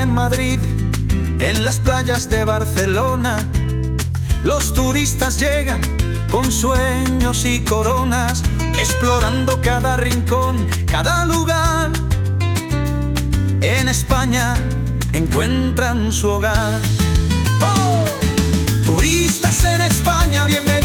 en Madrid, en las playas de Barcelona. Los turistas llegan con sueños y coronas, explorando cada rincón, cada lugar. En España encuentran su hogar. ¡Oh! Turistas en España, bienvenidos.